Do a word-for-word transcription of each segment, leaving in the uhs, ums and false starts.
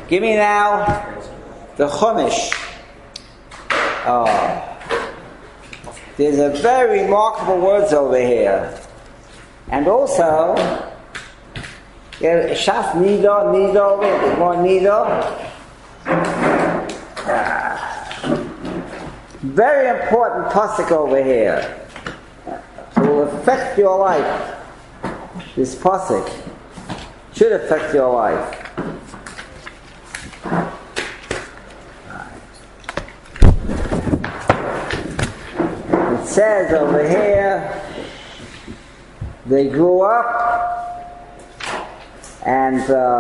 Give me now the Chumash. Oh. There's a very remarkable words over here. And also, yeah, Shaf Nido, Nido, there's more Nido. Ah. Very important pasuk over here. It will affect your life. This pasuk should affect your life. It says over here, they grew up and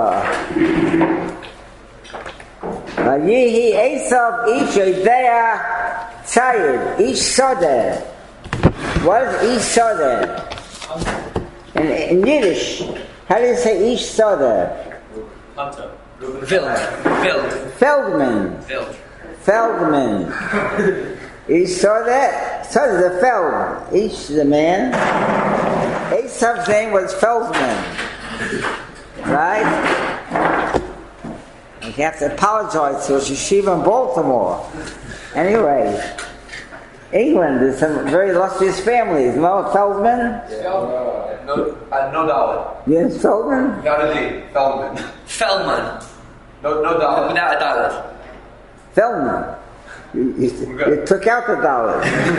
Vayihi Esav ish Yodea Tzayid ish Sodeh. What is ish Sodeh? In, in Yiddish, how do you say ish Sodeh? Hunter. Feld. Feldman. Feld. Feldman. Ish Sodeh. Sodeh the Feld. Ish the man. Esav's name was Feldman. Right? You have to apologize to a yeshiva in Baltimore. Anyway, England is some very illustrious families. No, Feldman? Yeah. No, uh, no dollar. Yes, Feldman? Without a D. Feldman. Feldman. No, no dollar. Without a dollar. Feldman. You, you, you took out the dollar.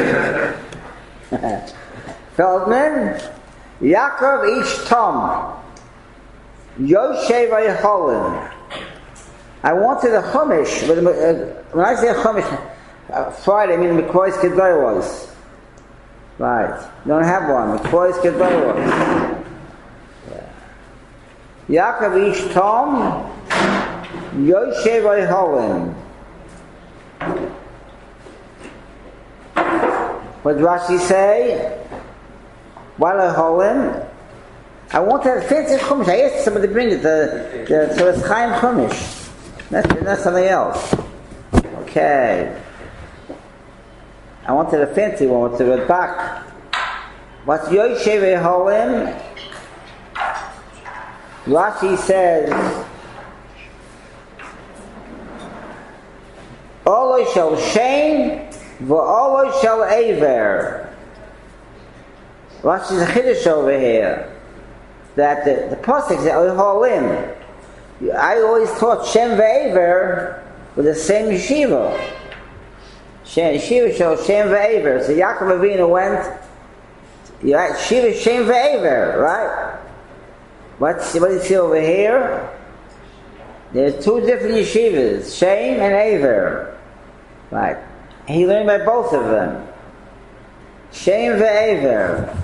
Feldman, Yaakov ish Tom, Yoshev Yeholim. I wanted a Chumash. When I say a Chumash, uh, Friday, I mean McCoy's Kedoros. Right. You don't have one. McCoy's Kedoros. Yeah. Yaakov ish Tom, Yoshev Yeholim. What did Rashi say? While Yeholim, I wanted a fancy Chumash. I asked somebody to bring it, the, the Tzoras Chaim Chumash. That's, that's something else. Okay. I wanted a fancy one with the red back. What's Yoshev Yeholim? Rashi says, Olo shel Shem v'Olo shel Aver. Rashi's a chiddush over here. That the, the pasuk is Yeholim. I always thought Shem ve'Aver were the same yeshiva. Shem, yeshiva shel Shem ve'Aver. So Yaakov Avinu went, yeshiva Shem ve'Aver, right? What's, what do you see over here? There's two different yeshivas, Shem and Aver. Right. He learned by both of them. Shem ve'Aver.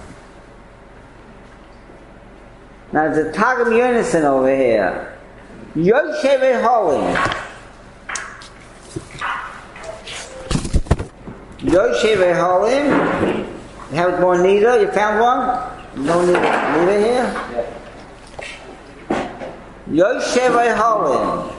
Now there's a Targum Yonison over here. Yoshev Yeholim. Yoshev Yeholim. You have more Nida? You found one? No Nida, Nida here? Yoshev Yeholim.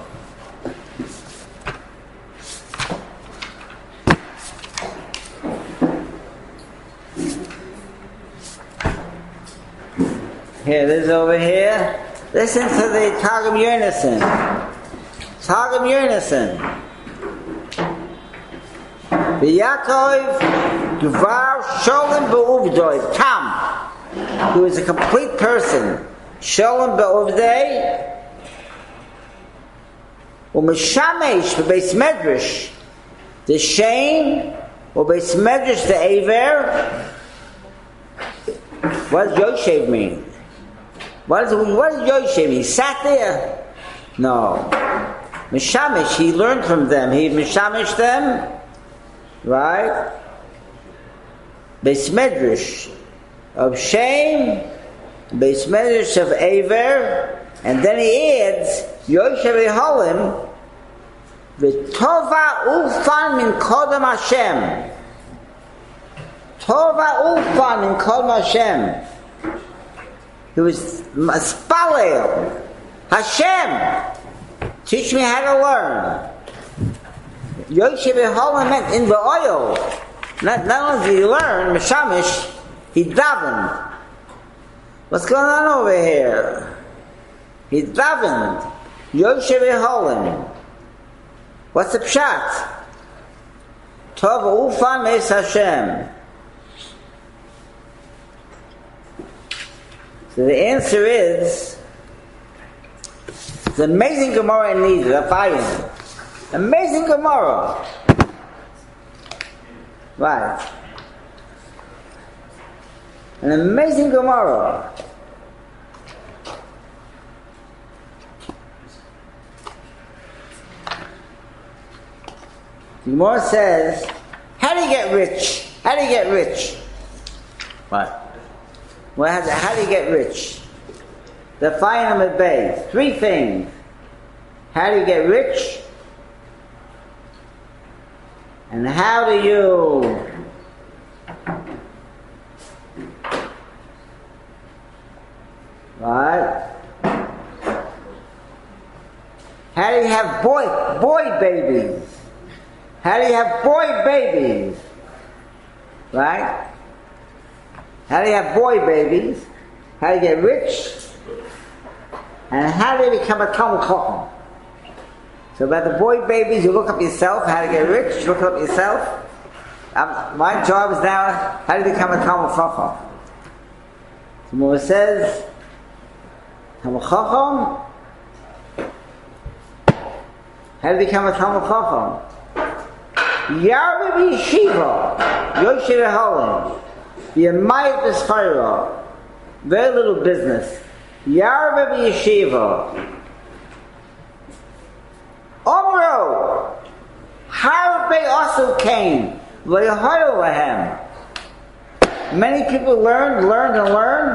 Here, this is over here. Listen to the Targum Yonison. Targum Yonison. V'Yaakov Gvar Sholem Be'uvdoi. Tam. He was a complete person. Sholem Be'uvdoi. U'Meshamesh Be'Beis Medrash. The Shem U'Beis Medrash the Aver. What does Yoshev mean? What does, what does Yoshev mean? He sat there? No. Mishamish, he learned from them. He mishamish them. Right? Beis Medrash of Shem, Beis Medrash of Aver, and then he adds Yoshev Yeholim, V'tova ufan min kodam Hashem. Tova ufan min kodam Hashem. He was Spalel. Hashem, teach me how to learn. Yoshev Yeholim meant in the oil. Not, not only did he learn, Meshamish, he davened. What's going on over here? He davened. Yoshev Eholim. What's the pshat? Tov Ufan Meis Hashem. So the answer is, it's an amazing Gemara in Nida, Afayin. Amazing Gemara. Right. An amazing Gemara. The Gemara says, how do you get rich? How do you get rich? What? Well, how, how do you get rich? The final bay. Three things. How do you get rich? And how do you right? How do you have boy boy babies? How do you have boy babies? Right? How do you have boy babies? How do you get rich? And how do you become a Talmid Chacham? So about the boy babies, you look up yourself, how to get rich, you look up yourself. Um, my job is now, how to become a Talmid Chacham. So when it says, Talmid Chacham, how to become a Talmid Chacham? Yarbi Yeshiva, Yoshev Eholim, B'yamayit B'schayra, very little business. Yarbi Yeshiva, Omro, Harbe also came, V'yahoyo Lahem. Many people learned, learned and learned.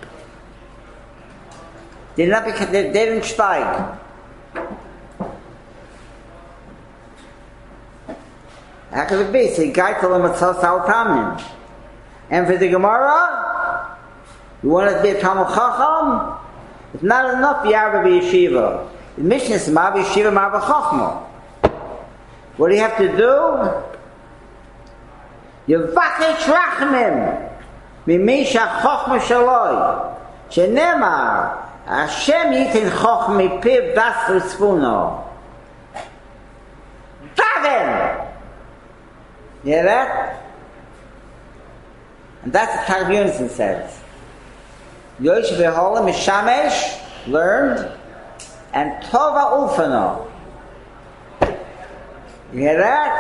They did not become, they, they didn't steig. How could it be? Say, Guy told him it's Tamim. And for the Gemara, you want to be a Talmid Chacham? It's not enough Yarbi Yeshiva. The mission is Ma Yeshiva Ma Chachma. What do you have to do? Yevakesh Rachmim Mimi Shachachma Shaloi Shenemar Hashem Yitin Chachma Piv Das Rizfuno. Daven! You hear that? And that's what Targum Yonison says. Yoshev Eholim Mishamesh learned, and Tova Ufano. You hear that?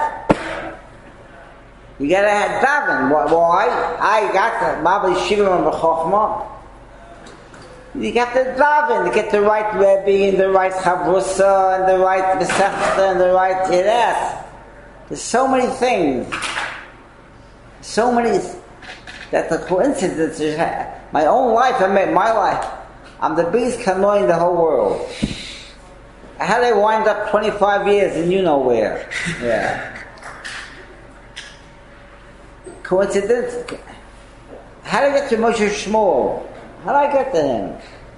You gotta have daven. Why? I got the Mabli Shiva and B'Chochma. You got the daven to get the right Rebbe and the right Chavrusa and the right Besechta and the right Yeres. There's so many things. So many that the coincidence is. My own life, I made my life. I'm the biggest canoe in the whole world. How did I wind up twenty-five years in you know where? Yeah. Coincidence? How did I get to Moshe Shmuel? How did I get to him?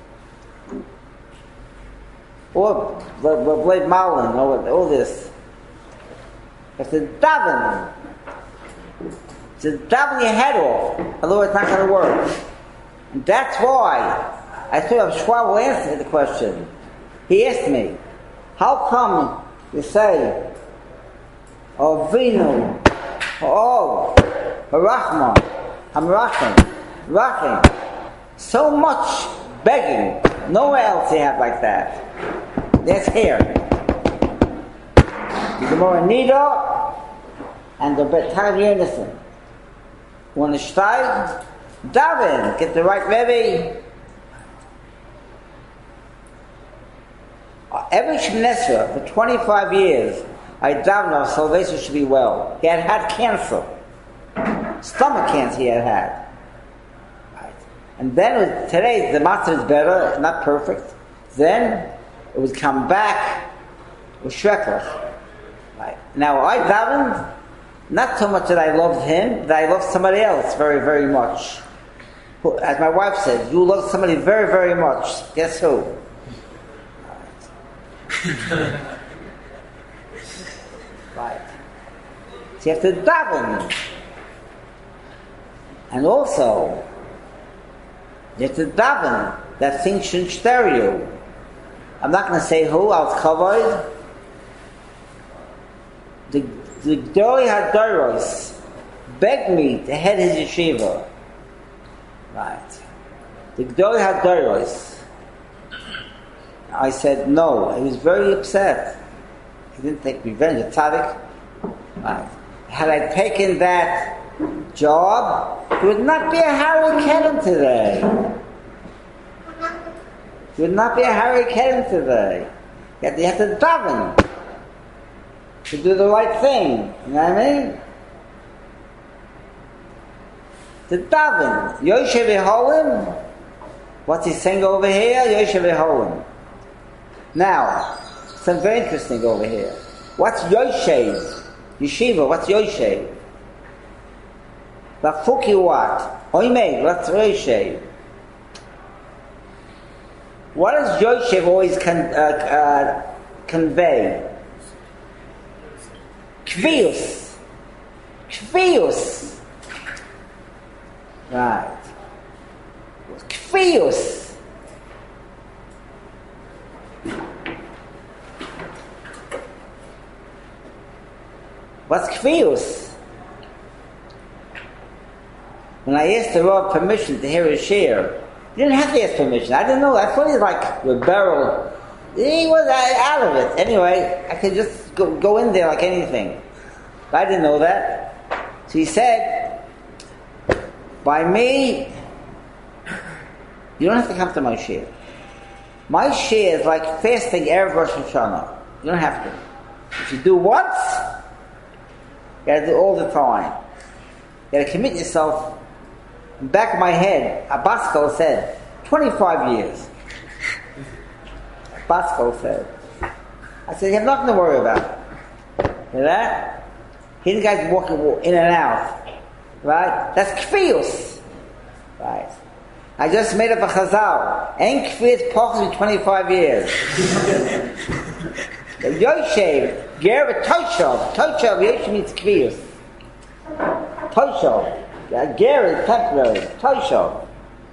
Or Blade Malin, or all this. It's a daven. It's a daven your head off. Otherwise it's not going to work. And that's why I thought Schwab will answer the question. He asked me, how come you say, oh Vinu, oh Rachman, Hamrachim, Rachim, so much begging, nowhere else you have like that. That's here. The Gemara Nida and the Targum Yonison. Want to steig? Daven, get the right Rebbe. Every Shemoneh Esrei for twenty-five years, I davened our salvation should be well. He had had cancer, stomach cancer. He had had, right. And then it was, today the matzah is better, not perfect. Then it would come back with shreklach. Right. Now I davened, not so much that I loved him, that I loved somebody else very, very much. Who, as my wife said, you love somebody very, very much. Guess who? Right. So you have to daven. And also, you have to daven that things shouldn't stir you. I'm not going to say who, I'll cover the the Gdolei HaDoros begged me to head his yeshiva. Right. The Gdolei HaDoros. I said no. He was very upset. He didn't take revenge. A tzaddik. Right. Had I taken that job, there would not be a Harry Kedem today. There would not be a Harry Kedem today. You have to, you have to daven to do the right thing. You know what I mean? To daven. Yoshev Yeholim. What's he saying over here? Yoshev Yeholim. Now, something very interesting over here. What's Yoshev? Yeshiva, what's Yoshev? Bafuki what? Oimed, what's Yoshev? What does Yoshev always con- uh, uh, convey? Kvius. Kvius. Right. Kvius. What's kvius? When I asked the Rav permission to hear his share, he didn't have to ask permission. I didn't know. I thought he was like rebel. He was out of it. Anyway, I could just go, go in there like anything. But I didn't know that. So he said, by me, you don't have to come to my share. My share is like fasting Erev Rosh Hashanah. You don't have to. If you do once, you gotta do all the time. You gotta commit yourself. In the back of my head, Abaskal said, twenty-five years. Abaskal said. I said, you have nothing to worry about. You know that? He the guy's walking in and out. Right? That's kfiyus. Right. I just made up a chazal. Ain't kfiyus parks me twenty-five years. Yoshev, Ger Toshov. Toshov, Yoshev means kfiyus. Toshov. Ger is temporary. Toshov.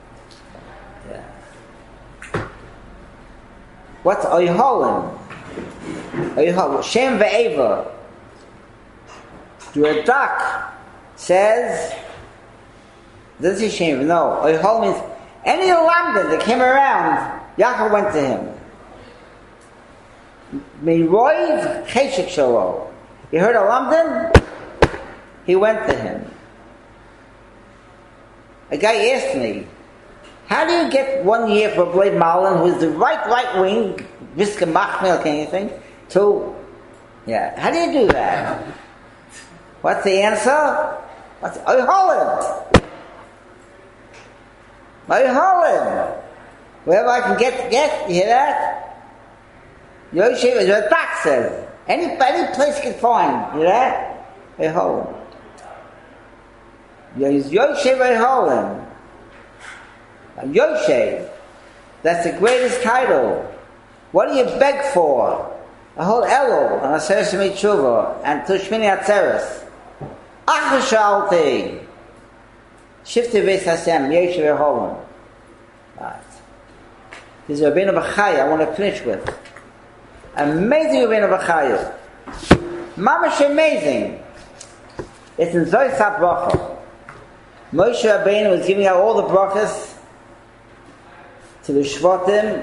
Yeah. What's Oiholim? Oiholim. Shem ve'eva. The Radak says, does he Shem? No. Oiholim means any Lamdan that came around, Yaakov went to him. Miroiv Cheshek Shalo. He heard a Lamdan, he went to him. A guy asked me, how do you get one year for Blade Malin, who is the right right wing, Viska Machmel, anything, to, yeah, how do you do that? What's the answer? What's the, Oiholim. Oiholim. Wherever I can get, get, you hear that? Yoshev, as the Radak says, any, any place you can find, you hear that? Oiholim. Yoshev Oiholim. Yoshev, that's the greatest title. What do you beg for? A whole Elul, and a Seres Mitzvah, and Tushmini Atzeres. Achashalti. Shifti Beis Hashem, Yoshev Oiholim. Right. This is Rabbeinu Bachaya I want to finish with. Amazing Rabbeinu Bachaya. Mamash amazing. It's in Zohar Bracha. Moshe Rabbeinu was giving out all the brachas to the Shvatim,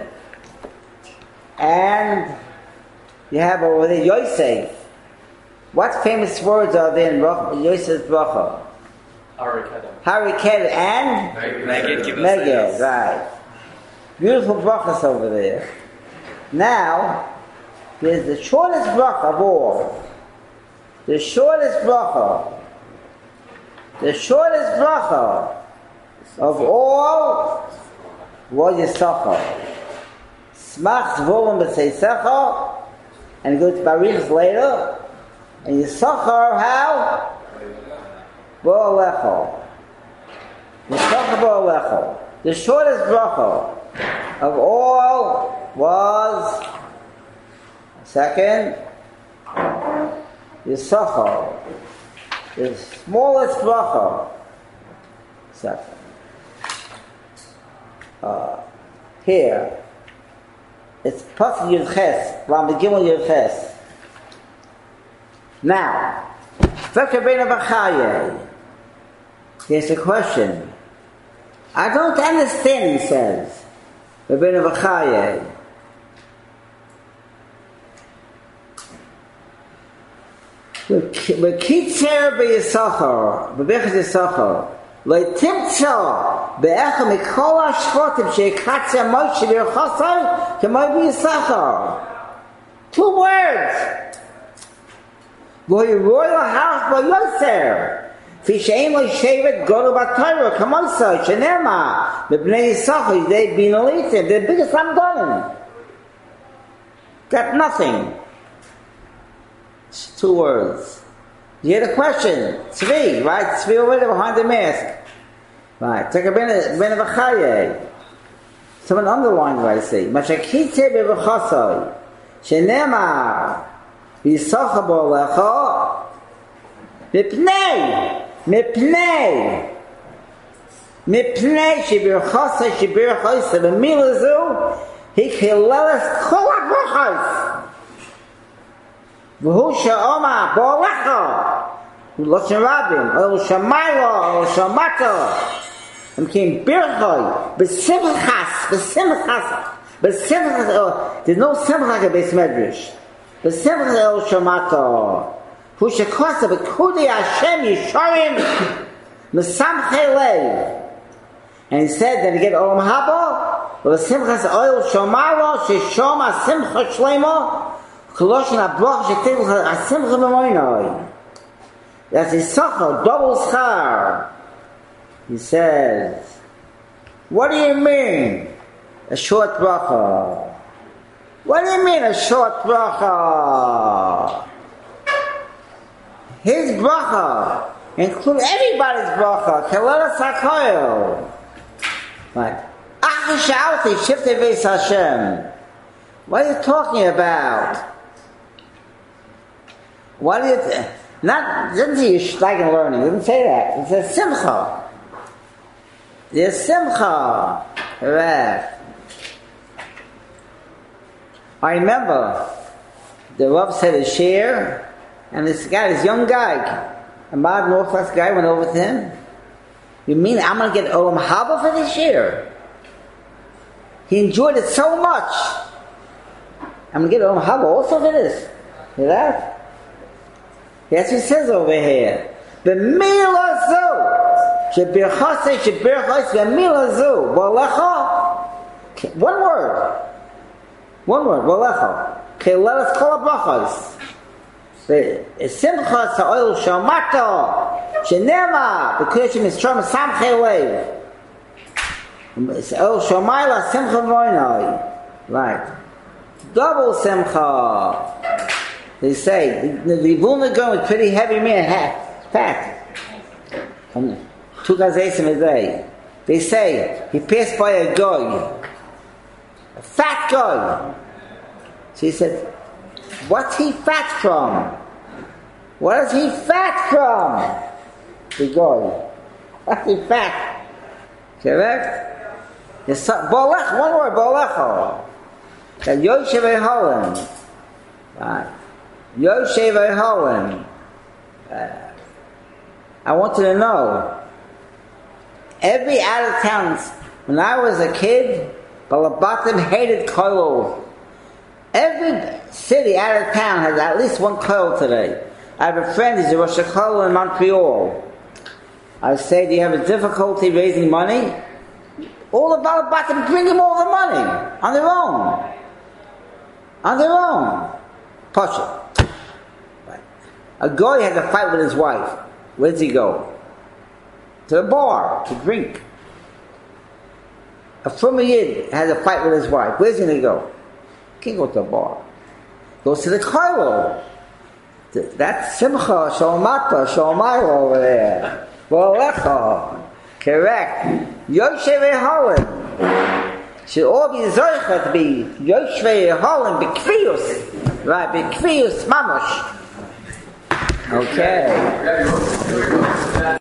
and you have over there Yosef. What famous words are there in Yosef's bracha? Harikedah. Harikedah and Megid. Megid, right. Beautiful brachas over there. Now, there's the shortest bracha of all. The shortest bracha. The shortest bracha of all was Yisachar. Smach Zvolum B'Seisecha, and go to Baruch later. And Yisachar, how? Bo'alecha. Yisachar Bo'alecha. The shortest bracha of all was, second, Yisachar. The smallest bracha, second. Uh, here, It's Pasuk Yud Ches, Lam Gimel Yud Ches. Now, V'ker Bein Abachaye. Here's the question. I don't understand, he says. Bein Abachaye. V'kitzer b'Yisachar, b'Bechaz Yisachar. Le'timtza be'echa mikol ha'shvotim she'ikatzer Moshe v'Yirchasai k'may b'Yisachar. Two words. V'yiroy l'house b'Yoser. Fishein l'shevet godu b'Torah k'mosai she'nerma b'bnei Yisachar yidei binolitim. The biggest lamdonim. Got nothing. It's two words. You hear the question? Tzvi, right? Tzvi already behind the mask. Right. Take a minute, minute of a chaye. Someone underlined what I say. Mashakitze bevachasai. Shenemar. Yisacha bo lecha. Mipnei. Mipnei. Mipnei shebirchasai shebirchasai. B'milazu. Hikileles kol ha-brachas. V'hu she'oma bo lecha. Loshen Rabin, El Shamayla, El Shamata, and came Birchoi, Besimchas, Besimchas, Besimchas, there's no Simchas in Beis Medrash. Besimchas El Shamata, who shekosa, Bekudi Hashem Yisharim, Mesamchei Lev. And he said, then again, Olam Haba, Besimchas El Shamayla, Sheshom HaSimcha Shlema, Koloshen HaBroch, Shetiv HaSimcha B'moinoi. That's Yisachar, double schar. He says, what do you mean? A short bracha. What do you mean a short bracha? His bracha includes everybody's bracha. Kelera Sakoyo. Right. Achashauti, Shifte Beis Hashem. What are you talking about? What are you... Th- Not, doesn't say Yishtagen learning, it doesn't say that. It says Simcha. There's Simcha. Correct. I remember the Rav said a share, and this guy, this young guy, a mad Northwest guy, went over to him. You mean I'm going to get Olam Haba for this year? He enjoyed it so much. I'm going to get Olam Haba also for this. Hear that? That's what it says over here. B'mila zu. Shebirchasei, shebirchasei, b'mila zu. B'alecha. One word. One word. B'alecha. Kelelas kol ha'brachos. Simcha sa'oil shamata. Shenema. B'kudeshim yisrom samchei lev. Oil shamayla simcha v'oinai. Right. Double simcha. They say, the Vilna Gaon is pretty heavy man, fat. Um, two gazesim a day. They say, he passed by a guy, a fat guy. So he said, what's he fat from? What is he fat from? The guy. What's he fat? Correct? Bolech, one word, bolecho. That Yoshev Eholim. Right. Yoshev Eholim. Uh, I wanted to know, every out of town, when I was a kid, Balabatim hated kollel. Every city out of town has at least one kollel today. I have a friend, he's a Rosh Kollel in Montreal. I say, do you have a difficulty raising money? All the Balabatim bring him all the money, on their own. On their own. Pasha. A guy had a fight with his wife. Where does he go? To the bar, to drink. A former Yid has a fight with his wife. Where's he going to go? He can't go to the bar. Goes to the kollel. That's Simcha, Shalmata, Shalmayla over there. Bolecha. Correct. Yoshev Eholim. Should all be Zoichet to be Yoshev Eholim, B'kviyus. Right, B'kviyus Mamash. Okay.